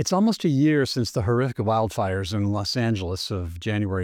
It's almost a year since the horrific wildfires in Los Angeles of January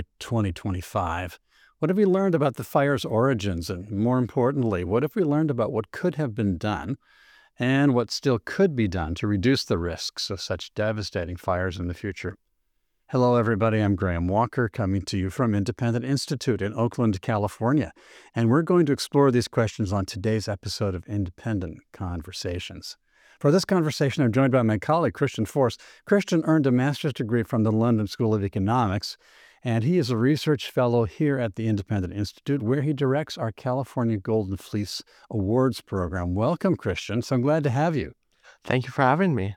2025. What have we learned about the fire's origins? And more importantly, what have we learned about what could have been done and what still could be done to reduce the risks of such devastating fires in the future? Hello, everybody. I'm Graham Walker, coming to you from Independent Institute in Oakland, California. And we're going to explore these questions on today's episode of Independent Conversations. For this conversation, I'm joined by my colleague, Christian Force. Christian earned a master's degree from the London School of Economics, and he is a research fellow here at the Independent Institute, where he directs our California Golden Fleece Awards program. Welcome, Christian. So I'm glad to have you. Thank you for having me.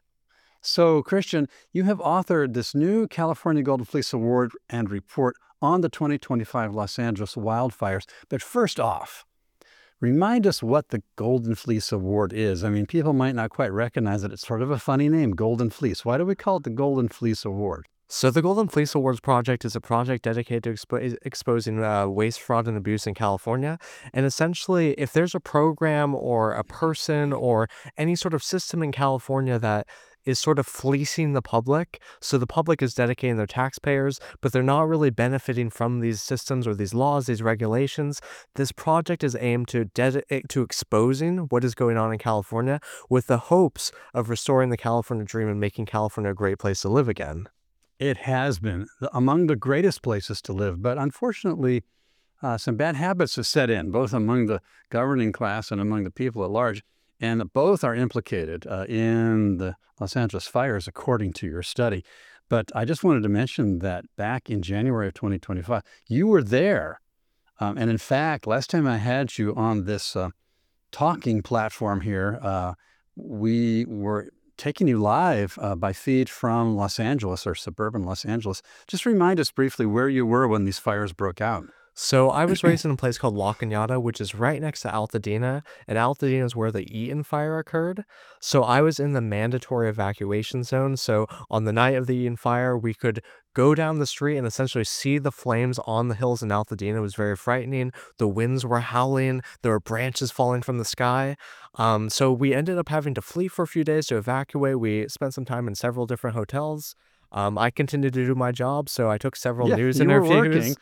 So, Christian, you have authored this new California Golden Fleece Award and report on the 2025 Los Angeles wildfires. But first off, remind us what the Golden Fleece Award is. I mean, people might not quite recognize it. It's sort of a funny name, Golden Fleece. Why do we call it the Golden Fleece Award? So the Golden Fleece Awards project is a project dedicated to exposing waste, fraud, and abuse in California. And essentially, if there's a program or a person or any sort of system in California that is sort of fleecing the public, so the public is dedicating their taxpayers, but they're not really benefiting from these systems or these laws, these regulations. This project is aimed to exposing what is going on in California with the hopes of restoring the California dream and making California a great place to live again. It has been among the greatest places to live, but unfortunately, some bad habits have set in, both among the governing class and among the people at large, and both are implicated in the Los Angeles fires, according to your study. But I just wanted to mention that back in January of 2025, you were there. And in fact, last time I had you on this talking platform here, we were taking you live by feed from Los Angeles or suburban Los Angeles. Just remind us briefly where you were when these fires broke out. So I was raised in a place called La Cañada, which is right next to Altadena, and Altadena is where the Eaton fire occurred. So I was in the mandatory evacuation zone. So on the night of the Eaton fire, we could go down the street and essentially see the flames on the hills in Altadena. It was very frightening. The winds were howling. There were branches falling from the sky. So we ended up having to flee for a few days to evacuate. We spent some time in several different hotels. I continued to do my job, so I took several news interviews.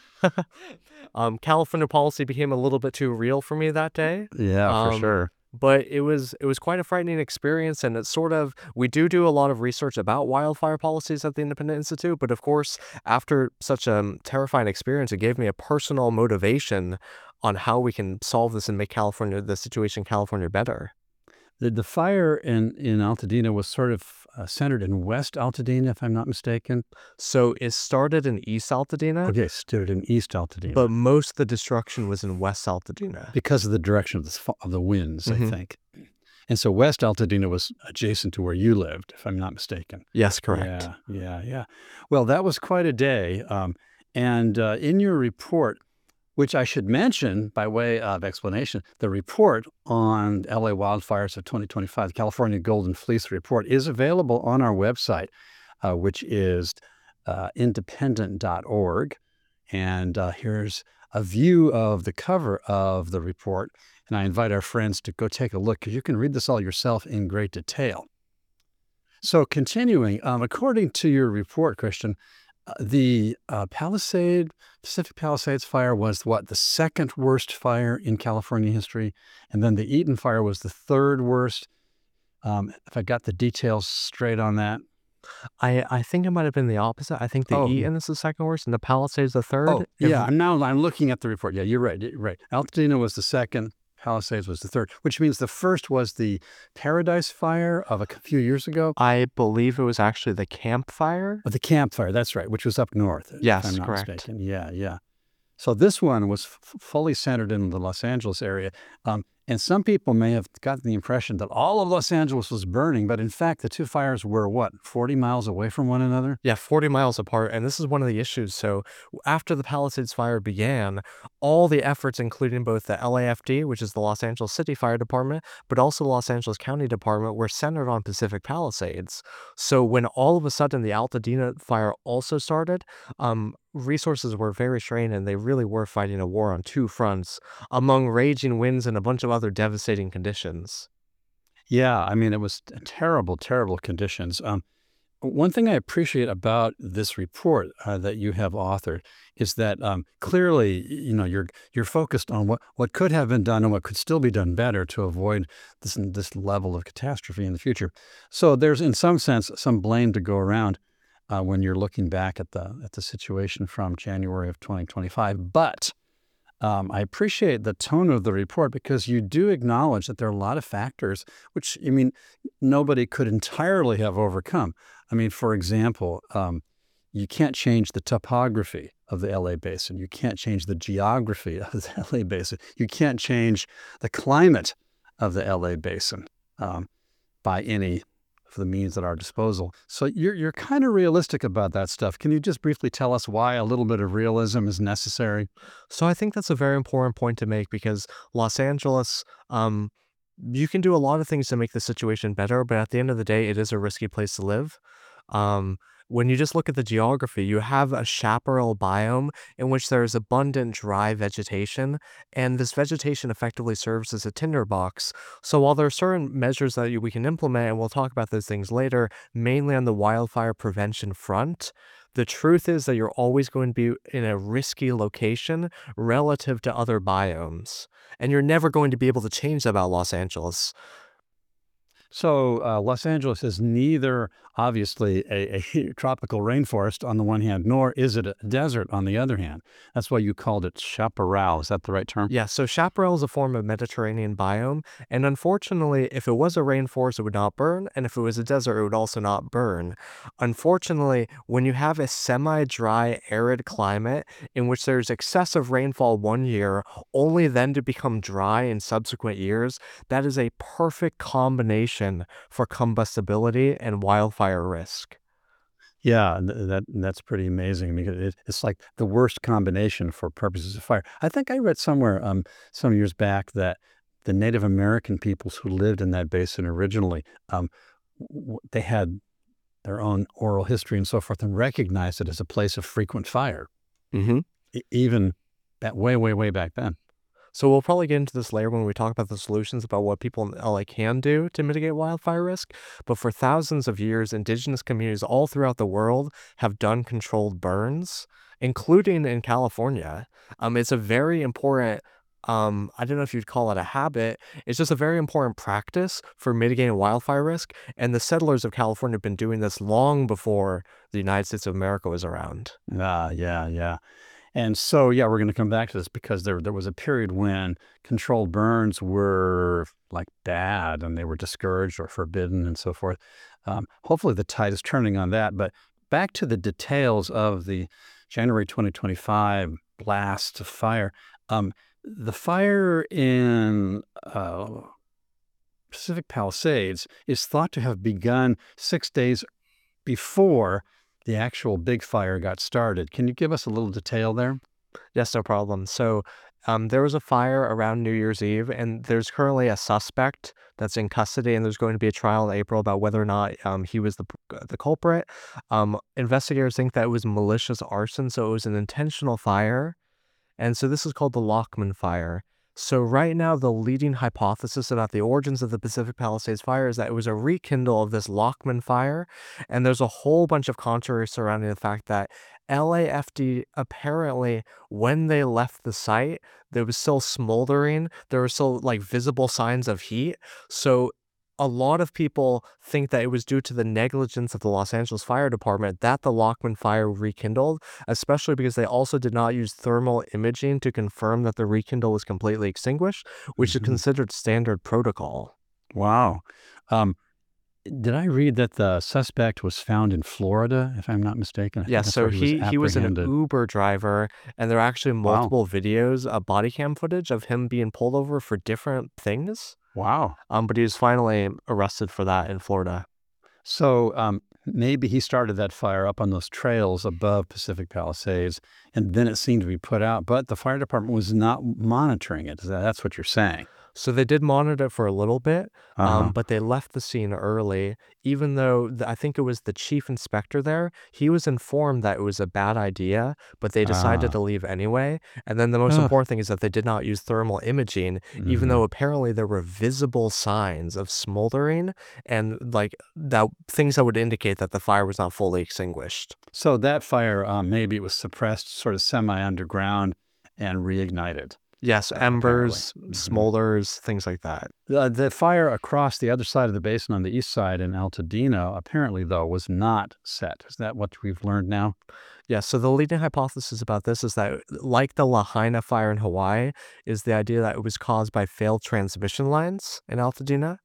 California policy became a little bit too real for me that day. Yeah, for sure. But it was quite a frightening experience, and it's sort of, we do a lot of research about wildfire policies at the Independent Institute, but of course, after such a terrifying experience, it gave me a personal motivation on how we can solve this and make the situation in California better. The fire in Altadena was sort of centered in West Altadena, if I'm not mistaken. So it started in East Altadena. Okay, started in East Altadena. But most of the destruction was in West Altadena. Because of the direction of the winds, I think. And so West Altadena was adjacent to where you lived, if I'm not mistaken. Yes, correct. Yeah. Well, that was quite a day. And in your report, which I should mention by way of explanation, the report on LA wildfires of 2025, the California Golden Fleece Report, is available on our website, which is independent.org. And here's a view of the cover of the report. And I invite our friends to go take a look, because you can read this all yourself in great detail. So continuing, according to your report, Christian, the Pacific Palisades fire was the second worst fire in California history, and then the Eaton fire was the third worst. If I got the details straight on that, I think it might have been the opposite. I think the Eaton is the second worst, and the Palisades the third. Oh, yeah. I'm looking at the report. Yeah, you're right. Altadena was the second. Palisades was the third, which means the first was the Paradise Fire of a few years ago. I believe it was actually the Camp Fire. Oh, the Camp Fire, that's right, which was up north. Yes, if I'm not correct. Mistaken. Yeah. So this one was fully centered in the Los Angeles area. And some people may have gotten the impression that all of Los Angeles was burning, but in fact, the two fires were 40 miles away from one another? Yeah, 40 miles apart, and this is one of the issues. So after the Palisades fire began, all the efforts, including both the LAFD, which is the Los Angeles City Fire Department, but also the Los Angeles County Department, were centered on Pacific Palisades. So when all of a sudden the Altadena fire also started, resources were very strained, and they really were fighting a war on two fronts among raging winds and a bunch of other devastating conditions. Yeah, I mean, it was terrible, terrible conditions. One thing I appreciate about this report that you have authored is that clearly, you're focused on what could have been done and what could still be done better to avoid this level of catastrophe in the future. So there's, in some sense, some blame to go around when you're looking back at the situation from January of 2025. But I appreciate the tone of the report because you do acknowledge that there are a lot of factors which, nobody could entirely have overcome. For example, you can't change the topography of the LA basin. You can't change the geography of the LA basin. You can't change the climate of the LA basin by any of the means at our disposal. So you're kind of realistic about that stuff. Can you just briefly tell us why a little bit of realism is necessary? So I think that's a very important point to make because Los Angeles, you can do a lot of things to make the situation better, but at the end of the day, it is a risky place to live. Um, when you just look at the geography, you have a chaparral biome in which there is abundant dry vegetation, and this vegetation effectively serves as a tinderbox. So while there are certain measures that we can implement, and we'll talk about those things later, mainly on the wildfire prevention front, the truth is that you're always going to be in a risky location relative to other biomes. And you're never going to be able to change that about Los Angeles. So Los Angeles is neither obviously a tropical rainforest on the one hand, nor is it a desert on the other hand. That's why you called it chaparral. Is that the right term? Yeah, so chaparral is a form of Mediterranean biome, and unfortunately, if it was a rainforest, it would not burn, and if it was a desert, it would also not burn. Unfortunately, when you have a semi-dry, arid climate in which there's excessive rainfall one year, only then to become dry in subsequent years, that is a perfect combination for combustibility and wildfire risk. Yeah, that's pretty amazing because it's like the worst combination for purposes of fire. I think I read somewhere some years back that the Native American peoples who lived in that basin originally, they had their own oral history and so forth, and recognized it as a place of frequent fire, Mhm. even that way, way, way back then. So we'll probably get into this later when we talk about the solutions about what people in LA can do to mitigate wildfire risk. But for thousands of years, indigenous communities all throughout the world have done controlled burns, including in California. It's a very important, I don't know if you'd call it a habit. It's just a very important practice for mitigating wildfire risk. And the settlers of California have been doing this long before the United States of America was around. Yeah, yeah. And so, yeah, we're going to come back to this because there was a period when controlled burns were like bad and they were discouraged or forbidden and so forth. Hopefully the tide is turning on that. But back to the details of the January 2025 blast of fire. The fire in Pacific Palisades is thought to have begun 6 days before the actual big fire got started. Can you give us a little detail there? Yes, no problem. So, there was a fire around New Year's Eve, and there's currently a suspect that's in custody, and there's going to be a trial in April about whether or not he was the culprit. Investigators think that it was malicious arson, so it was an intentional fire, and so this is called the Lockman Fire. So right now, the leading hypothesis about the origins of the Pacific Palisades Fire is that it was a rekindle of this Lockman Fire, and there's a whole bunch of controversy surrounding the fact that LAFD apparently, when they left the site, there was still smoldering. There were still like visible signs of heat. So a lot of people think that it was due to the negligence of the Los Angeles Fire Department that the Lockman Fire rekindled, especially because they also did not use thermal imaging to confirm that the rekindle was completely extinguished, which is Mhm. considered standard protocol. Wow. Um, did I read that the suspect was found in Florida, if I'm not mistaken? I Yeah, think that's so where he was he was an apprehended. Uber driver, and there are actually Wow. multiple videos, body cam footage of him being pulled over for different things. Wow. But he was finally arrested for that in Florida. So maybe he started that fire up on those trails above Pacific Palisades, and then it seemed to be put out, but the fire department was not monitoring it. That's what you're saying. So they did monitor it for a little bit, Uh-huh. but they left the scene early, even though I think it was the chief inspector there. He was informed that it was a bad idea, but they decided Ah. to leave anyway. And then the most Ugh. important thing is that they did not use thermal imaging, even though Mhm. apparently there were visible signs of smoldering and like that things that would indicate that the fire was not fully extinguished. So that fire, maybe it was suppressed sort of semi-underground and reignited, Yes, apparently. embers, Mhm. smolders, things like that. The fire across the other side of the basin on the east side in Altadena, apparently, though, was not set. Is that what we've learned now? Yeah, so the leading hypothesis about this is that, like the Lahaina fire in Hawaii, is the idea that it was caused by failed transmission lines in Altadena.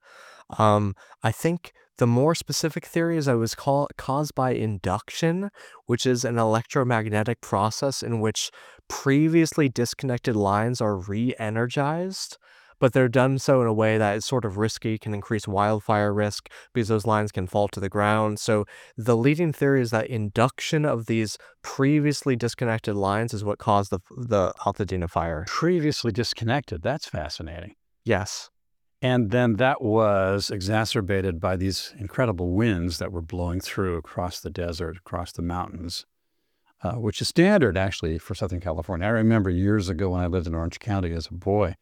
I think the more specific theory is that it was caused by induction, which is an electromagnetic process in which previously disconnected lines are re-energized, but they're done so in a way that is sort of risky, can increase wildfire risk because those lines can fall to the ground. So the leading theory is that induction of these previously disconnected lines is what caused the Altadena fire. Previously disconnected. That's fascinating. Yes. And then that was exacerbated by these incredible winds that were blowing through across the desert, across the mountains, which is standard actually for Southern California. I remember years ago when I lived in Orange County as a boy,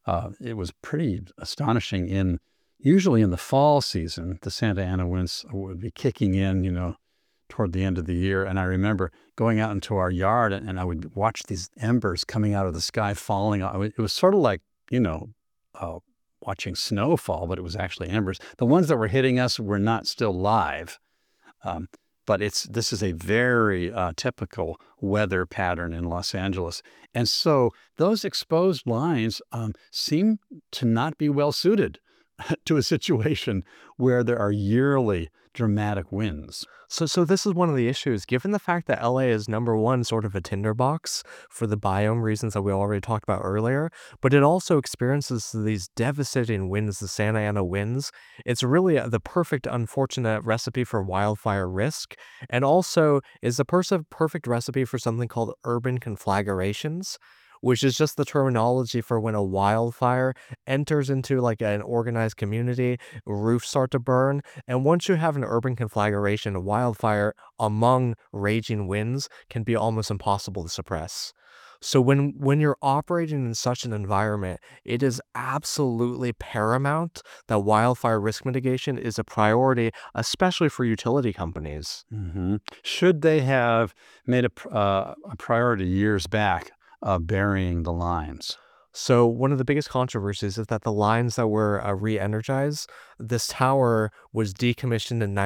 it was pretty astonishing. Usually in the fall season, the Santa Ana winds would be kicking in, toward the end of the year. And I remember going out into our yard and I would watch these embers coming out of the sky falling. It was sort of like, you know, uh, watching snow fall, but it was actually embers. The ones that were hitting us were not still live. Um, but this is a very typical weather pattern in Los Angeles. And so those exposed lines seem to not be well suited to a situation where there are yearly dramatic winds. So this is one of the issues, given the fact that LA is number one sort of a tinderbox for the biome reasons that we already talked about earlier, but it also experiences these devastating winds, the Santa Ana winds. It's really the perfect unfortunate recipe for wildfire risk, and also is the perfect recipe for something called urban conflagrations, which is just the terminology for when a wildfire enters into like an organized community, roofs start to burn, and once you have an urban conflagration, a wildfire among raging winds can be almost impossible to suppress. So when you're operating in such an environment, it is absolutely paramount that wildfire risk mitigation is a priority, especially for utility companies. Should they have made a priority years back of burying the lines? So one of the biggest controversies is that the lines that were re-energized, this tower was decommissioned in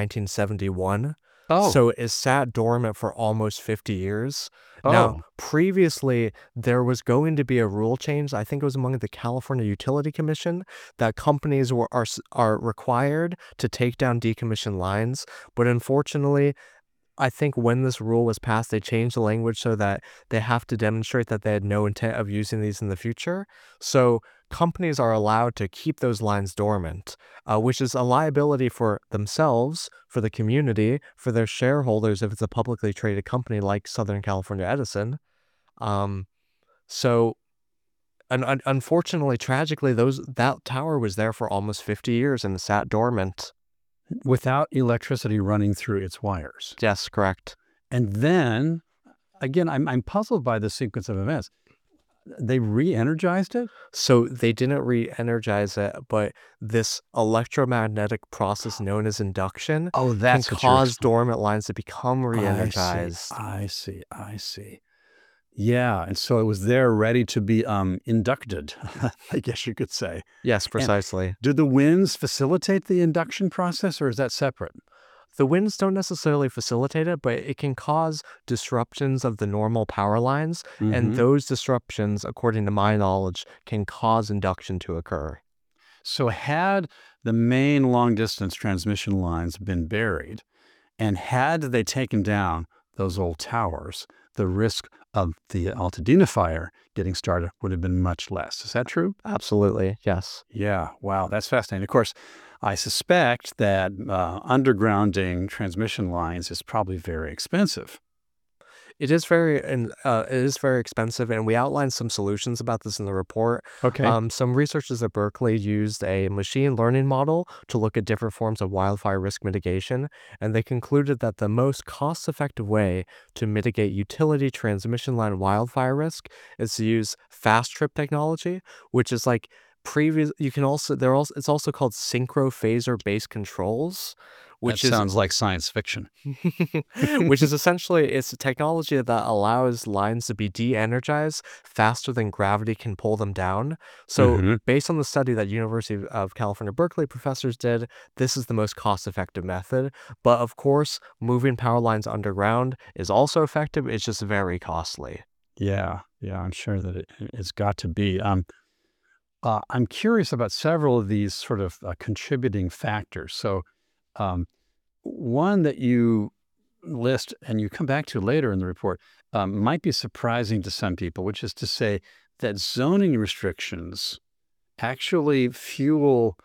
1971. Oh, So it sat dormant for almost 50 years. Now, oh, previously, there was going to be a rule change. I think it was among the California Utility Commission that companies are required to take down decommissioned lines. But unfortunately, I think when this rule was passed, they changed the language so that they have to demonstrate that they had no intent of using these in the future. So companies are allowed to keep those lines dormant, which is a liability for themselves, for the community, for their shareholders if it's a publicly traded company like Southern California Edison. Um, so unfortunately, tragically, that tower was there for almost 50 years and sat dormant. without electricity running through its wires. Yes, correct. And then, again, I'm puzzled by the sequence of events. They re-energized it? So they didn't re-energize it, but this electromagnetic process known as induction Oh, can that's what you're cause explaining. dormant lines to become I see, re-energized. I see, I see. Yeah, and so it was there ready to be, inducted, I guess you could say. Yes, And precisely. do the winds facilitate the induction process, or is that separate? The winds don't necessarily facilitate it, but it can cause disruptions of the normal power lines, and Mhm. those disruptions, according to my knowledge, can cause induction to occur. So had the main long-distance transmission lines been buried, and had they taken down those old towers, the risk of the Altadena fire getting started would have been much less. Is that true? Absolutely, yes. Yeah. Wow. That's fascinating. Of course, I suspect that undergrounding transmission lines is probably very expensive. It is very expensive, and we outlined some solutions about this in the report. Okay. Some researchers at Berkeley used a machine learning model to look at different forms of wildfire risk mitigation, and they concluded that the most cost-effective way to mitigate utility transmission line wildfire risk is to use fast trip technology, which is like previous. You can also there also it's also called synchrophaser based controls, That which is sounds like science fiction. which is essentially it's a technology that allows lines to be de-energized faster than gravity can pull them down. So Hmm. based on the study that University of California, Berkeley professors did, this is the most cost-effective method. But of course, moving power lines underground is also effective. It's just very costly. Yeah, yeah, I'm sure that it's got to be. I'm curious about several of these sort of contributing factors. So, um, one that you list and you come back to later in the report might be surprising to some people, which is to say that zoning restrictions actually fuel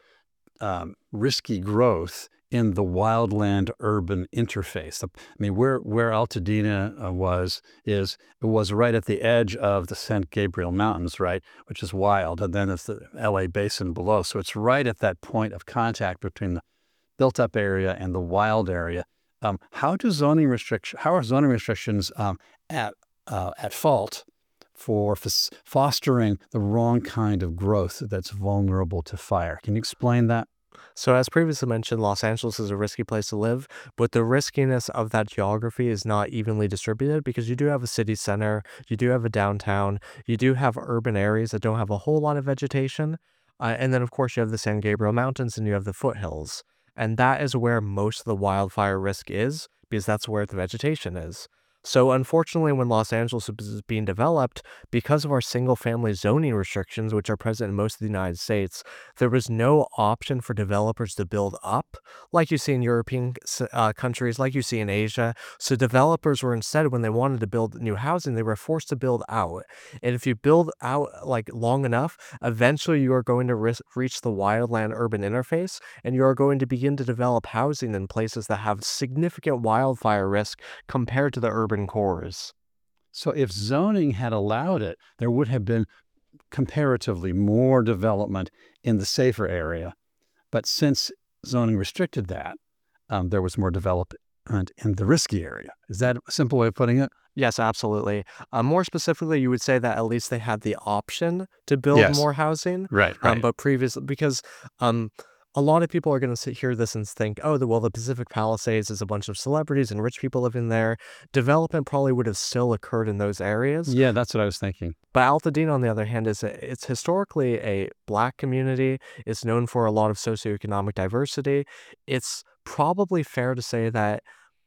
risky growth in the wildland urban interface. I mean, where Altadena it was right at the edge of the San Gabriel Mountains, right, which is wild, and then it's the LA basin below. So it's right at that point of contact between the built-up area and the wild area. How are zoning restrictions at fault for fostering the wrong kind of growth that's vulnerable to fire? Can you explain that? So, as previously mentioned, Los Angeles is a risky place to live, but the riskiness of that geography is not evenly distributed because you do have a city center, you do have a downtown, you do have urban areas that don't have a whole lot of vegetation. And then, of course, you have the San Gabriel Mountains and you have the foothills. And that is where most of the wildfire risk is because that's where the vegetation is. So, unfortunately, when Los Angeles was being developed, because of our single family zoning restrictions, which are present in most of the United States, there was no option for developers to build up like you see in European countries, like you see in Asia. So developers were instead, when they wanted to build new housing, they were forced to build out. And if you build out like long enough, eventually you are going to reach the wildland urban interface, and you are going to begin to develop housing in places that have significant wildfire risk compared to the urban cores. So if zoning had allowed it, there would have been comparatively more development in the safer area. But since zoning restricted that, there was more development in the risky area. Is that a simple way of putting it? Yes, absolutely. More specifically, you would say that at least they had the option to build Yes. more housing. Right, right. But previously, because um, a lot of people are going to hear this and think, oh, the Pacific Palisades is a bunch of celebrities and rich people living there. Development probably would have still occurred in those areas. Yeah, that's what I was thinking. But Altadena, on the other hand, it's historically a Black community. It's known for a lot of socioeconomic diversity. It's probably fair to say that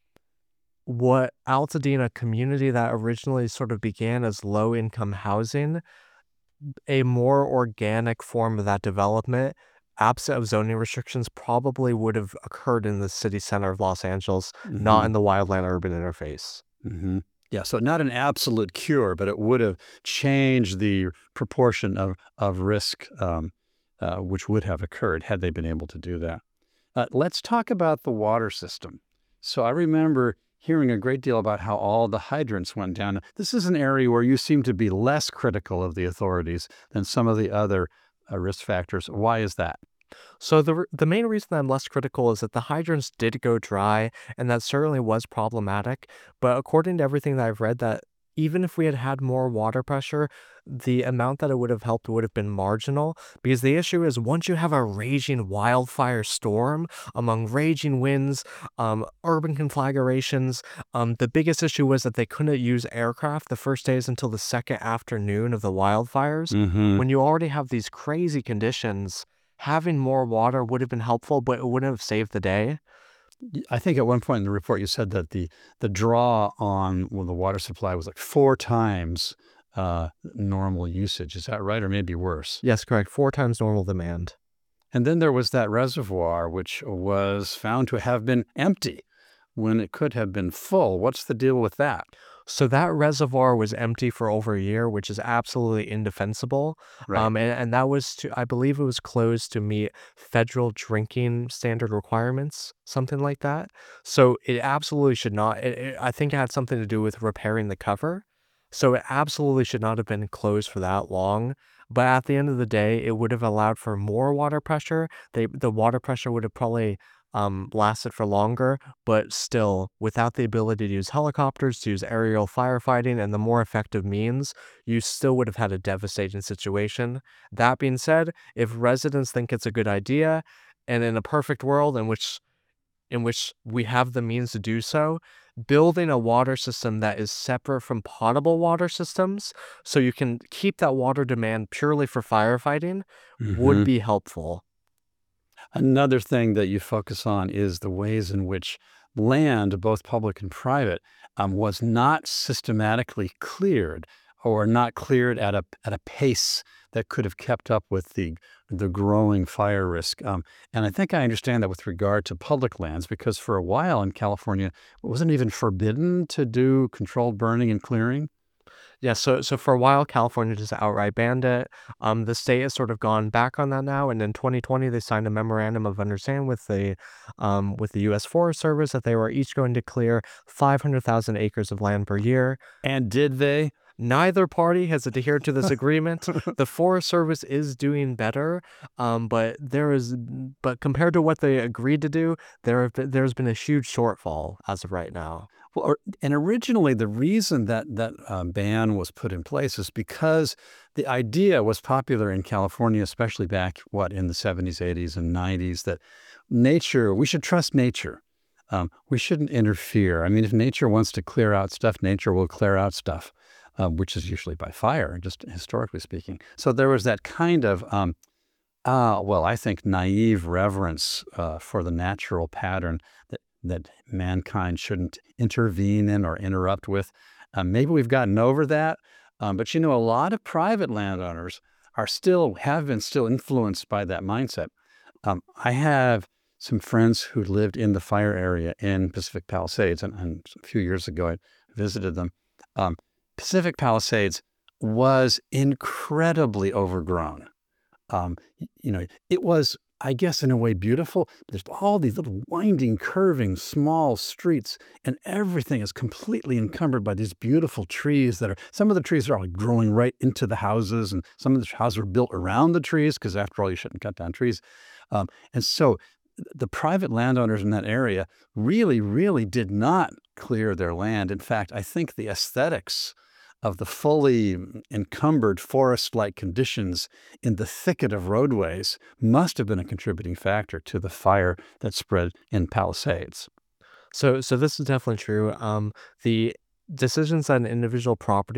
what Altadena community that originally sort of began as low-income housing, a more organic form of that development, absent of zoning restrictions, probably would have occurred in the city center of Los Angeles, not Hmm. in the wildland urban interface. Hmm. Yeah, so not an absolute cure, but it would have changed the proportion of risk which would have occurred had they been able to do that. Let's talk about the water system. So I remember hearing a great deal about how all the hydrants went down. This is an area where you seem to be less critical of the authorities than some of the other risk factors. Why is that? So the main reason I'm less critical is that the hydrants did go dry, and that certainly was problematic. But according to everything that I've read, that even if we had had more water pressure, the amount that it would have helped would have been marginal. Because the issue is once you have a raging wildfire storm among raging winds, urban conflagrations, the biggest issue was that they couldn't use aircraft the first days until the second afternoon of the wildfires. Hmm. When you already have these crazy conditions, having more water would have been helpful, but it wouldn't have saved the day. I think at one point in the report you said that the draw on the water supply was like 4 times normal usage. Is that right, or maybe worse? Yes, correct. 4 times normal demand. And then there was that reservoir, which was found to have been empty when it could have been full. What's the deal with that? So that reservoir was empty for over a year, which is absolutely indefensible. Right. And that was to, I believe it was closed to meet federal drinking standard requirements, something like that. So it absolutely should not. I think it had something to do with repairing the cover. So it absolutely should not have been closed for that long. But at the end of the day, it would have allowed for more water pressure. The water pressure would have probably lasted for longer, but still, without the ability to use helicopters, to use aerial firefighting, and the more effective means, you still would have had a devastating situation. That being said, if residents think it's a good idea, and in a perfect world in which we have the means to do so, building a water system that is separate from potable water systems, so you can keep that water demand purely for firefighting, would Hmm. be helpful. Another thing that you focus on is the ways in which land, both public and private, was not systematically cleared or not cleared at a pace that could have kept up with the growing fire risk. And I think I understand that with regard to public lands, because for a while in California, it wasn't even forbidden to do controlled burning and clearing. Yeah, so for a while, California just outright banned it. The state has sort of gone back on that now, and in 2020, they signed a memorandum of understanding with the U.S. Forest Service that they were each going to clear 500,000 acres of land per year. And did they? Neither party has adhered to this agreement. The Forest Service is doing better, but compared to what they agreed to do, there's been a huge shortfall as of right now. Well, and originally, the reason that ban was put in place is because the idea was popular in California, especially back, in the 70s, 80s, and 90s, that we should trust nature. We shouldn't interfere. I mean, if nature wants to clear out stuff, nature will clear out stuff, which is usually by fire, just historically speaking. So there was that kind of, I think, naive reverence for the natural pattern that mankind shouldn't intervene in or interrupt with. Maybe we've gotten over that, but a lot of private landowners have been still influenced by that mindset. I have some friends who lived in the fire area in Pacific Palisades, and a few years ago I visited them. Um, Pacific Palisades was incredibly overgrown. It was, I guess, in a way beautiful. There's all these little winding, curving, small streets, and everything is completely encumbered by these beautiful trees some of the trees are like growing right into the houses, and some of the houses are built around the trees because, after all, you shouldn't cut down trees. And so the private landowners in that area really, really did not clear their land. In fact, I think the aesthetics of the fully encumbered forest-like conditions in the thicket of roadways must have been a contributing factor to the fire that spread in Palisades. So this is definitely true. The decisions that an individual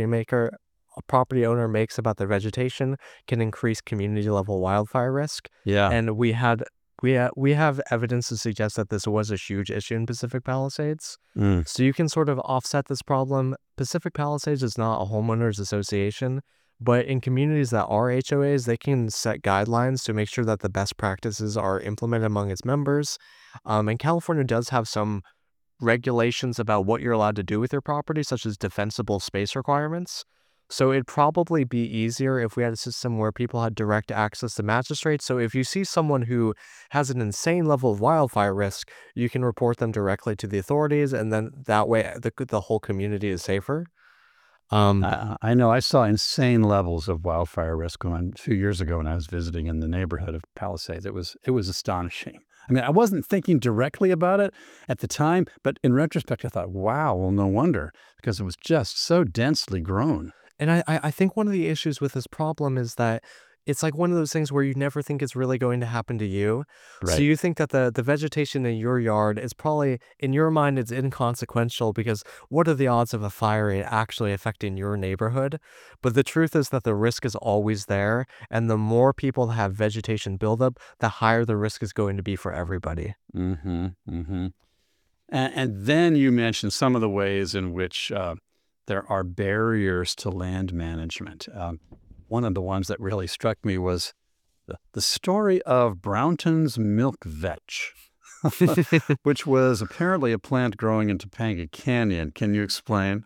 a property owner makes about their vegetation can increase community level wildfire risk. Yeah. And we have evidence to suggest that this was a huge issue in Pacific Palisades. Mm. So you can sort of offset this problem. Pacific Palisades is not a homeowners association, but in communities that are HOAs, they can set guidelines to make sure that the best practices are implemented among its members. And California does have some regulations about what you're allowed to do with your property, such as defensible space requirements. So it'd probably be easier if we had a system where people had direct access to magistrates. So if you see someone who has an insane level of wildfire risk, you can report them directly to the authorities, and then that way the whole community is safer. Um, I know I saw insane levels of wildfire risk a few years ago when I was visiting in the neighborhood of Palisades. It was astonishing. I mean, I wasn't thinking directly about it at the time, but in retrospect, I thought, wow, well, no wonder, because it was just so densely grown. And I think one of the issues with this problem is that it's like one of those things where you never think it's really going to happen to you. So Right. you think that the vegetation in your yard is probably, in your mind, it's inconsequential because what are the odds of a fire actually affecting your neighborhood? But the truth is that the risk is always there. And the more people have vegetation buildup, the higher the risk is going to be for everybody. Mm-hmm. Mm-hmm. And then you mentioned some of the ways in which there are barriers to land management. One of the ones that really struck me was the story of Brownton's milk vetch, which was apparently a plant growing in Topanga Canyon. Can you explain?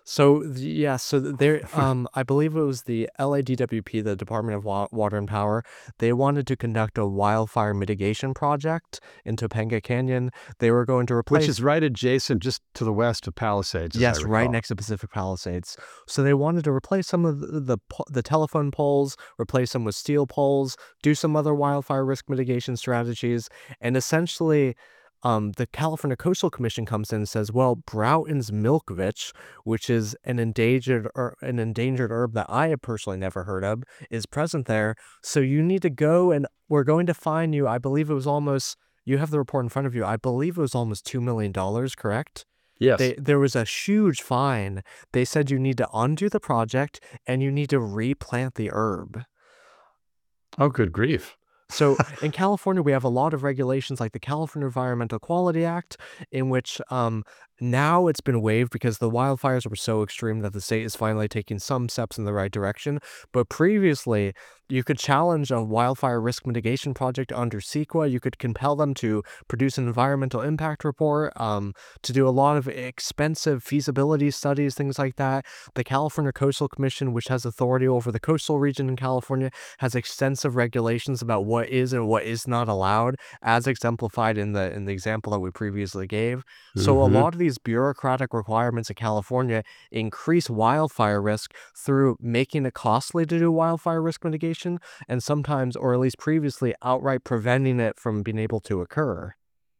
So there, I believe it was the LADWP, the Department of Water and Power. They wanted to conduct a wildfire mitigation project in Topanga Canyon. They were going to Which replace, is right adjacent, just to the west of Palisades, as I yes, right recall. next to Pacific Palisades. So they wanted to replace some of the telephone poles, replace them with steel poles, do some other wildfire risk mitigation strategies, and essentially, the California Coastal Commission comes in and says, "Well, Broughton's milkvetch, which is an endangered herb that I have personally never heard of, is present there. So you need to go, and we're going to fine you." I believe it was almost. You have the report in front of you. I believe it was almost $2 million, correct? Yes. There was a huge fine. They said you need to undo the project and you need to replant the herb. Oh, good grief. So in California, we have a lot of regulations like the California Environmental Quality Act, in which now it's been waived because the wildfires were so extreme that the state is finally taking some steps in the right direction. But previously, you could challenge a wildfire risk mitigation project under CEQA. You could compel them to produce an environmental impact report, to do a lot of expensive feasibility studies, things like that. The California Coastal Commission, which has authority over the coastal region in California, has extensive regulations about what is and what is not allowed, as exemplified in the example that we previously gave. So a Hmm. lot of these bureaucratic requirements in California increase wildfire risk through making it costly to do wildfire risk mitigation, and sometimes, or at least previously, outright preventing it from being able to occur.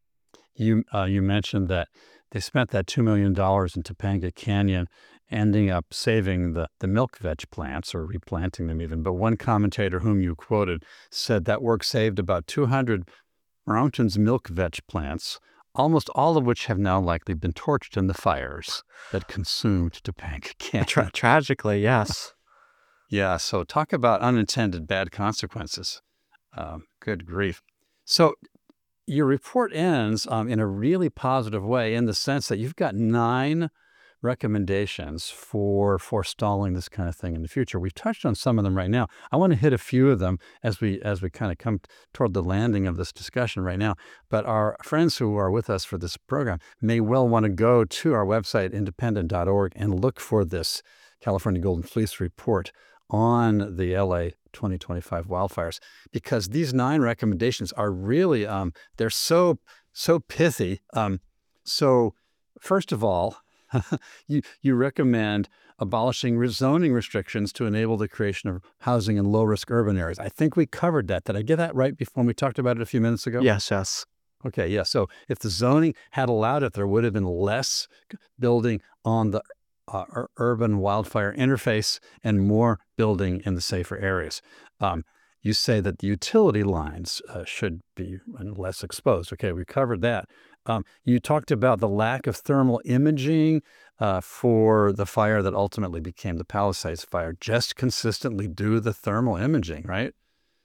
You mentioned that they spent that $2 million in Topanga Canyon, ending up saving the milk veg plants or replanting them even. But one commentator whom you quoted said that work saved about 200 Brownton's milk veg plants, almost all of which have now likely been torched in the fires that consumed Topanga Canyon. Tragically, yes. Yeah, so talk about unintended bad consequences. Good grief. So your report ends in a really positive way in the sense that you've got 9 recommendations for forestalling this kind of thing in the future. We've touched on some of them right now. I want to hit a few of them as we kind of come toward the landing of this discussion right now. But our friends who are with us for this program may well want to go to our website, independent.org, and look for this California Golden Fleece report on the LA 2025 wildfires, because these 9 recommendations are really they're so pithy. So first of all, you recommend abolishing zoning restrictions to enable the creation of housing in low-risk urban areas. I think we covered that. Did I get that right before we talked about it a few minutes ago? Yes, yes. Okay, yeah. So if the zoning had allowed it, there would have been less building on the urban wildfire interface and more building in the safer areas. You say that the utility lines should be less exposed. Okay, we covered that. You talked about the lack of thermal imaging for the fire that ultimately became the Palisades fire. Just consistently do the thermal imaging, right?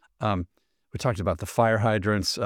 We talked about the fire hydrants.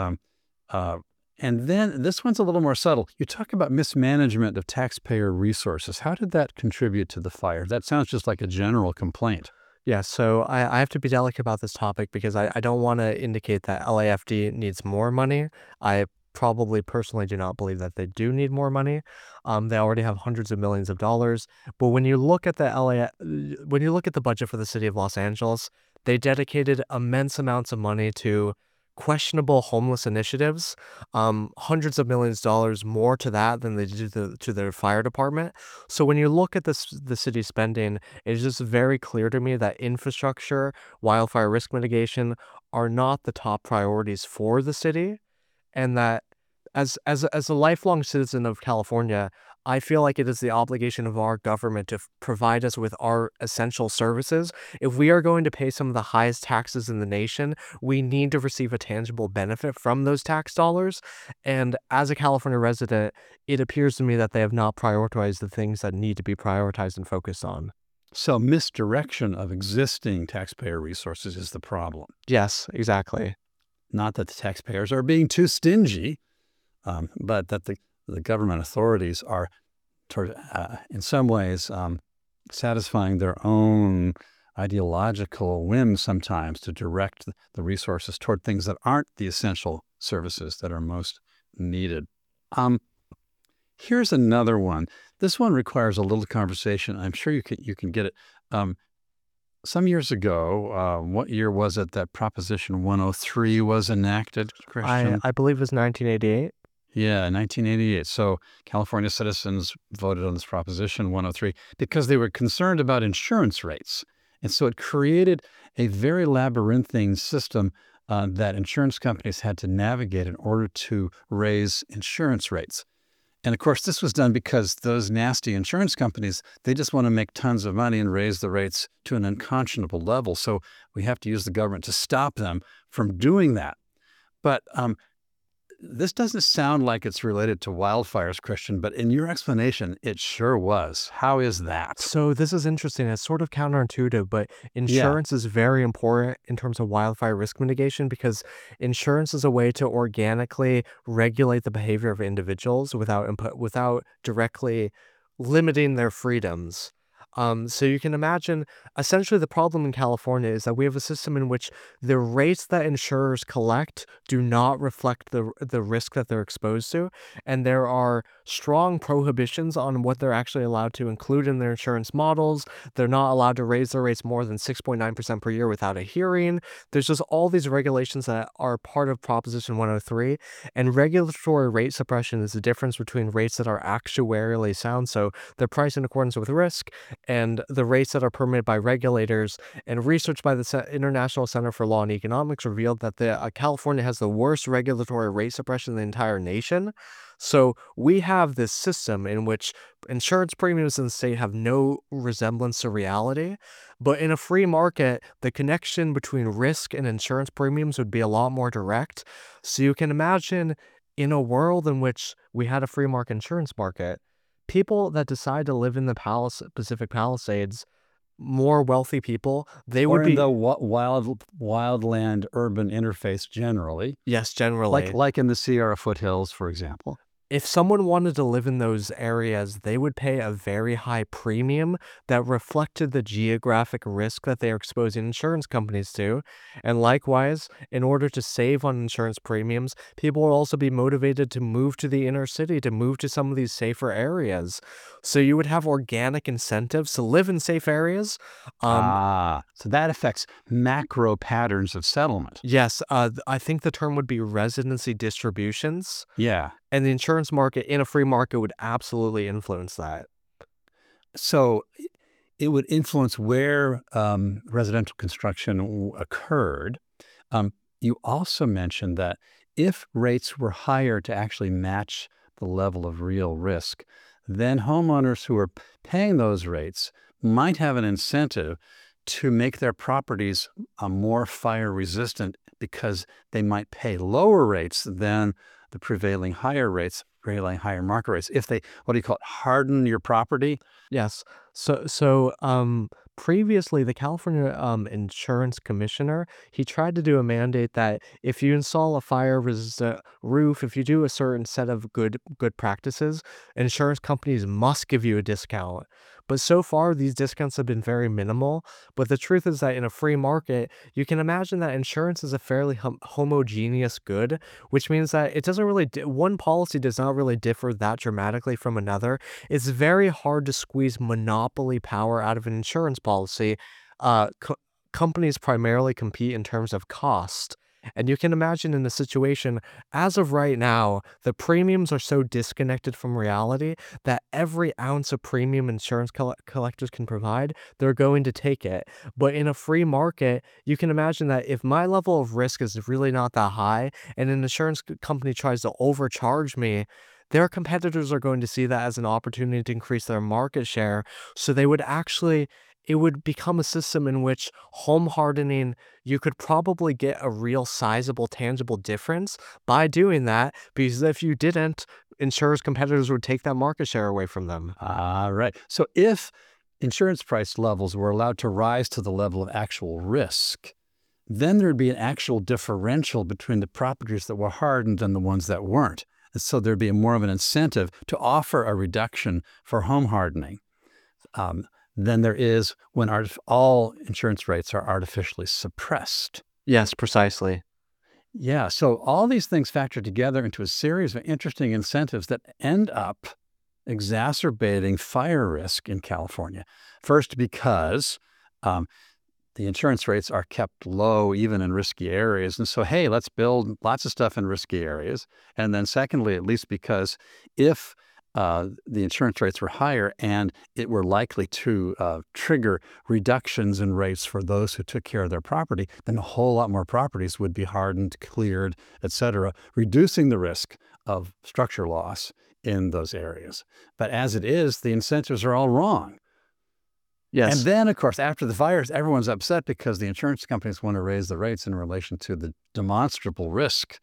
And then this one's a little more subtle. You talk about mismanagement of taxpayer resources. How did that contribute to the fire? That sounds just like a general complaint. Yeah, so I have to be delicate about this topic because I don't want to indicate that LAFD needs more money. I probably personally do not believe that they do need more money. They already have hundreds of millions of dollars. But when you look at when you look at the budget for the city of Los Angeles, they dedicated immense amounts of money to questionable homeless initiatives, hundreds of millions of dollars more to that than they do to their fire department. So when you look at the city spending, it's just very clear to me that infrastructure, wildfire risk mitigation are not the top priorities for the city, and that as a lifelong citizen of California, I feel like it is the obligation of our government to provide us with our essential services. If we are going to pay some of the highest taxes in the nation, we need to receive a tangible benefit from those tax dollars. And as a California resident, it appears to me that they have not prioritized the things that need to be prioritized and focused on. So misdirection of existing taxpayer resources is the problem. Yes, exactly. Not that the taxpayers are being too stingy, but that the government authorities are, in some ways, satisfying their own ideological whims sometimes to direct the resources toward things that aren't the essential services that are most needed. Here's another one. This one requires a little conversation. I'm sure you can get it. Some years ago, what year was it that Proposition 103 was enacted, Christian? I believe it was 1988. Yeah, 1988. So California citizens voted on this Proposition 103 because they were concerned about insurance rates. And so it created a very labyrinthine system that insurance companies had to navigate in order to raise insurance rates. And of course, this was done because those nasty insurance companies, they just want to make tons of money and raise the rates to an unconscionable level. So we have to use the government to stop them from doing that. But this doesn't sound like it's related to wildfires, Christian, but in your explanation, it sure was. How is that? So this is interesting. It's sort of counterintuitive, but Yeah. insurance is very important in terms of wildfire risk mitigation because insurance is a way to organically regulate the behavior of individuals without directly limiting their freedoms. So you can imagine, essentially, the problem in California is that we have a system in which the rates that insurers collect do not reflect the risk that they're exposed to, and there are strong prohibitions on what they're actually allowed to include in their insurance models. They're not allowed to raise their rates more than 6.9% per year without a hearing. There's just all these regulations that are part of Proposition 103, and regulatory rate suppression is the difference between rates that are actuarially sound, so they're priced in accordance with risk, and the rates that are permitted by regulators. And research by the International Center for Law and Economics revealed that California has the worst regulatory rate suppression in the entire nation. So we have this system in which insurance premiums in the state have no resemblance to reality. But in a free market, the connection between risk and insurance premiums would be a lot more direct. So you can imagine, in a world in which we had a free market insurance market, people that decide to live in the Pacific Palisades, more wealthy people, they Or would in be, the wildland urban interface generally, yes, generally. like in the Sierra foothills, for example. If someone wanted to live in those areas, they would pay a very high premium that reflected the geographic risk that they are exposing insurance companies to. And likewise, in order to save on insurance premiums, people will also be motivated to move to the inner city, to move to some of these safer areas. So you would have organic incentives to live in safe areas. So that affects macro patterns of settlement. Yes, I think the term would be residency distributions. Yeah. And the insurance market in a free market would absolutely influence that. So it would influence where residential construction occurred. You also mentioned that if rates were higher to actually match the level of real risk, then homeowners who are paying those rates might have an incentive to make their properties more fire resistant because they might pay lower rates than the prevailing higher market rates. If they, what do you call it, harden your property? Yes. So previously, the California Insurance Commissioner, he tried to do a mandate that if you install a fire-resistant roof, if you do a certain set of good practices, insurance companies must give you a discount. But so far, these discounts have been very minimal. But the truth is that in a free market, you can imagine that insurance is a fairly homogeneous good, which means that it doesn't really, one policy does not really differ that dramatically from another. It's very hard to squeeze monopoly power out of an insurance policy. Companies primarily compete in terms of cost. And you can imagine in a situation, as of right now, the premiums are so disconnected from reality that every ounce of premium insurance collectors can provide, they're going to take it. But in a free market, you can imagine that if my level of risk is really not that high, and an insurance company tries to overcharge me, their competitors are going to see that as an opportunity to increase their market share. So it would become a system in which home hardening, you could probably get a real sizable, tangible difference by doing that, because if you didn't, insurers' competitors would take that market share away from them. Right. So if insurance price levels were allowed to rise to the level of actual risk, then there'd be an actual differential between the properties that were hardened and the ones that weren't. And so there'd be more of an incentive to offer a reduction for home hardening than there is when all insurance rates are artificially suppressed. Yes, precisely. Yeah, so all these things factor together into a series of interesting incentives that end up exacerbating fire risk in California. First, because the insurance rates are kept low even in risky areas. And so, hey, let's build lots of stuff in risky areas. And then secondly, at least because if the insurance rates were higher and it were likely to trigger reductions in rates for those who took care of their property, then a whole lot more properties would be hardened, cleared, et cetera, reducing the risk of structure loss in those areas. But as it is, the incentives are all wrong. Yes. And then, of course, after the fires, everyone's upset because the insurance companies want to raise the rates in relation to the demonstrable risk.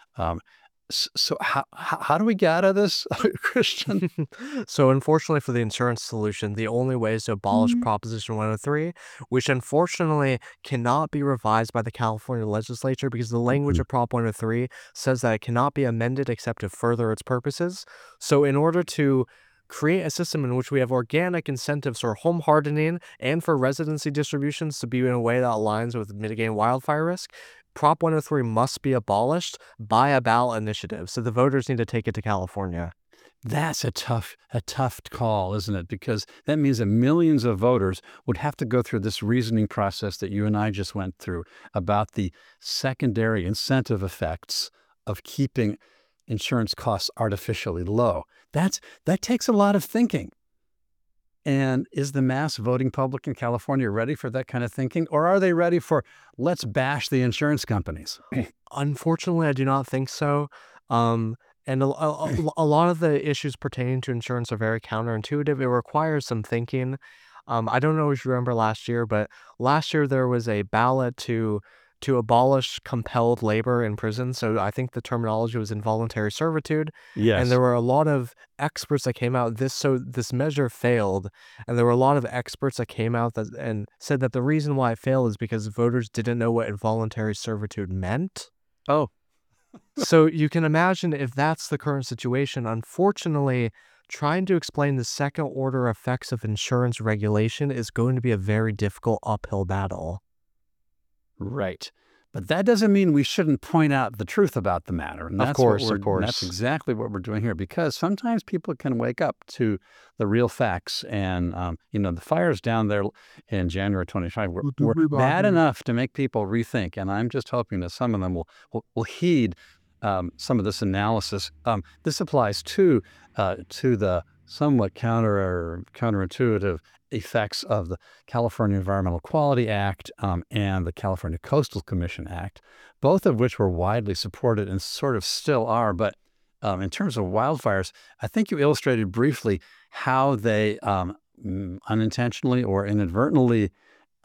So how do we get out of this, Christian? So unfortunately for the insurance solution, the only way is to abolish Proposition 103, which unfortunately cannot be revised by the California legislature because the language of Prop 103 says that it cannot be amended except to further its purposes. So in order to create a system in which we have organic incentives for home hardening and for residency distributions to be in a way that aligns with mitigating wildfire risk, Prop 103 must be abolished by a ballot initiative. So the voters need to take it to California. That's a tough call, isn't it? Because that means that millions of voters would have to go through this reasoning process that you and I just went through about the secondary incentive effects of keeping insurance costs artificially low. That takes a lot of thinking. And is the mass voting public in California ready for that kind of thinking? Or are they ready for, let's bash the insurance companies? Unfortunately, I do not think so. And a lot of the issues pertaining to insurance are very counterintuitive. It requires some thinking. I don't know if you remember last year, but last year there was a ballot to abolish compelled labor in prison. So I think the terminology was involuntary servitude. Yes. And there were a lot of experts that came out. This measure failed, and there were a lot of experts that came out and said that the reason why it failed is because voters didn't know what involuntary servitude meant. Oh. So you can imagine if that's the current situation. Unfortunately, trying to explain the second order effects of insurance regulation is going to be a very difficult uphill battle. Right. But that doesn't mean we shouldn't point out the truth about the matter. And Of course. That's exactly what we're doing here, because sometimes people can wake up to the real facts. And, the fires down there in January 25 were bad enough to make people rethink. And I'm just hoping that some of them will heed some of this analysis. This applies to the somewhat counterintuitive effects of the California Environmental Quality Act and the California Coastal Commission Act, both of which were widely supported and sort of still are. But in terms of wildfires, I think you illustrated briefly how they unintentionally or inadvertently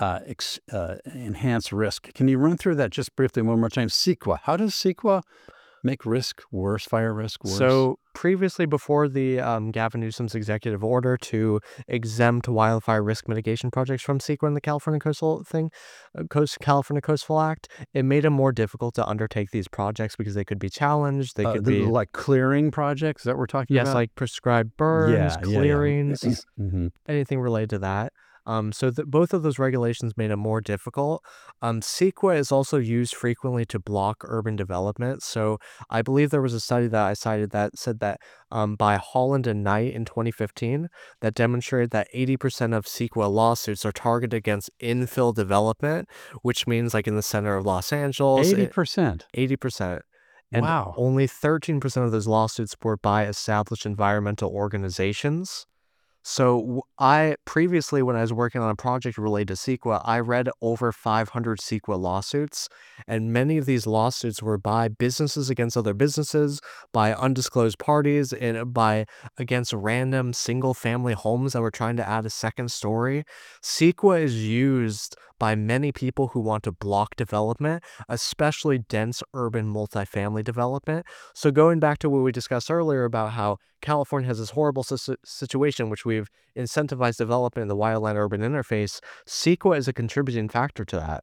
enhance risk. Can you run through that just briefly one more time? CEQA. How does CEQA make risk worse, fire risk worse? So previously, before the Gavin Newsom's executive order to exempt wildfire risk mitigation projects from CEQA and the California California Coastal Act, it made it more difficult to undertake these projects because they could be challenged. They could be like clearing projects that we're talking about? Yes, like prescribed burns, clearings, anything related to that. So both of those regulations made it more difficult. CEQA is also used frequently to block urban development. So I believe there was a study that I cited that said that by Holland and Knight in 2015 that demonstrated that 80% of CEQA lawsuits are targeted against infill development, which means like in the center of Los Angeles. 80%? 80%. And wow. Only 13% of those lawsuits were by established environmental organizations. So I previously, when I was working on a project related to CEQA, I read over 500 CEQA lawsuits, and many of these lawsuits were by businesses against other businesses, by undisclosed parties, and against random single-family homes that were trying to add a second story. CEQA is used by many people who want to block development, especially dense urban multifamily development. So going back to what we discussed earlier about how California has this horrible situation, which we've incentivized development in the wildland-urban interface, CEQA is a contributing factor to that.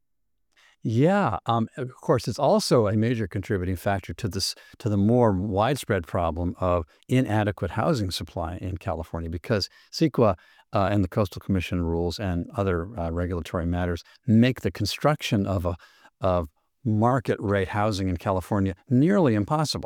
Yeah, of course, it's also a major contributing factor to the more widespread problem of inadequate housing supply in California, because CEQA and the Coastal Commission rules and other regulatory matters make the construction of market rate housing in California nearly impossible.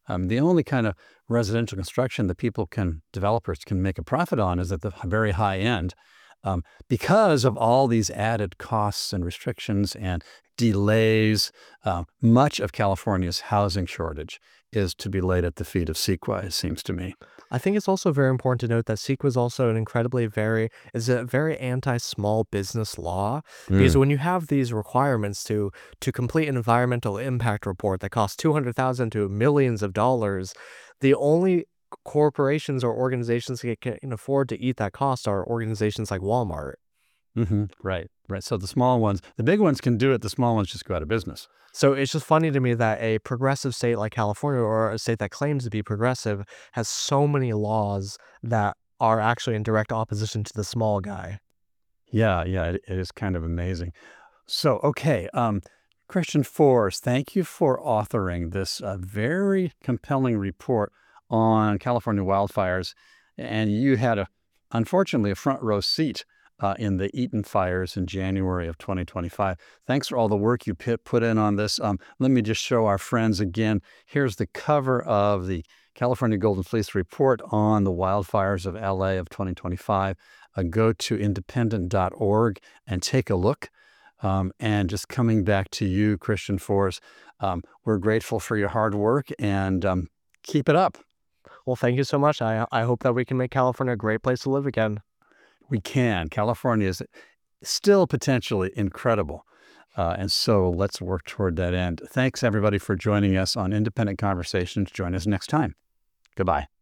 The only kind of residential construction that developers can make a profit on is at the very high end. Because of all these added costs and restrictions and delays, much of California's housing shortage is to be laid at the feet of CEQA, it seems to me. I think it's also very important to note that CEQA is also is a very anti-small business law, because Mm. when you have these requirements to complete an environmental impact report that costs 200,000 to millions of dollars, the only corporations or organizations that can afford to eat that cost are organizations like Walmart. Right, right. So the big ones can do it. The small ones just go out of business. So it's just funny to me that a progressive state like California, or a state that claims to be progressive, has so many laws that are actually in direct opposition to the small guy. Yeah, yeah, it is kind of amazing. So, okay, Christian Forrest, thank you for authoring this very compelling report on California wildfires. And you had, unfortunately, a front row seat in the Eaton fires in January of 2025. Thanks for all the work you put in on this. Let me just show our friends again. Here's the cover of the California Golden Fleece report on the wildfires of LA of 2025. Go to independent.org and take a look. And just coming back to you, Christian Forrest, we're grateful for your hard work, and keep it up. Well, thank you so much. I hope that we can make California a great place to live again. We can. California is still potentially incredible. And so let's work toward that end. Thanks, everybody, for joining us on Independent Conversations. Join us next time. Goodbye.